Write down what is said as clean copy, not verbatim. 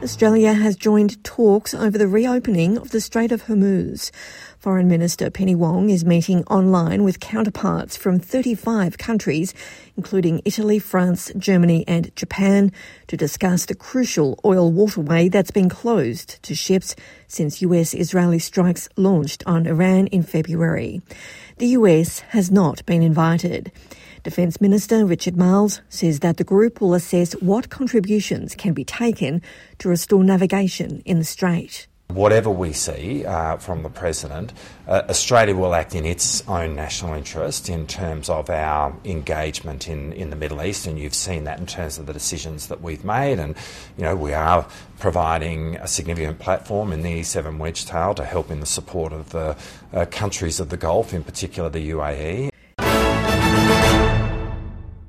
Australia has joined talks over the reopening of the Strait of Hormuz. Foreign Minister Penny Wong is meeting online with counterparts from 35 countries, including Italy, France, Germany and Japan, to discuss the crucial oil waterway that's been closed to ships since US-Israeli strikes launched on Iran in February. The US has not been invited. Defence Minister Richard Marles says that the group will assess what contributions can be taken to restore navigation in the strait. Whatever we see from the President, Australia will act in its own national interest in terms of our engagement in the Middle East, and you've seen that in terms of the decisions that we've made. And, you know, we are providing a significant platform in the E7 Wedgetail to help in the support of the countries of the Gulf, in particular the UAE.